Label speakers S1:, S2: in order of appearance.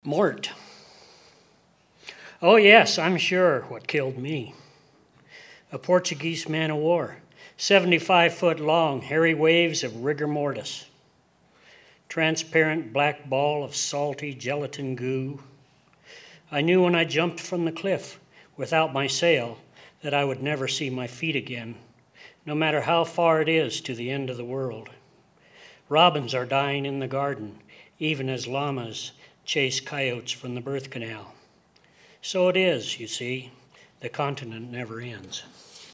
S1: Mort. Oh yes, I'm sure what killed me. A Portuguese man of war, 75 foot long, hairy waves of rigor mortis. Transparent black ball of salty gelatin goo. I knew when I jumped from the cliff without my sail that I would never see my feet again, no matter how far it is to the end of the world. Robins are dying in the garden, even as llamas chase coyotes from the birth canal. So it is, you see, the continent never ends.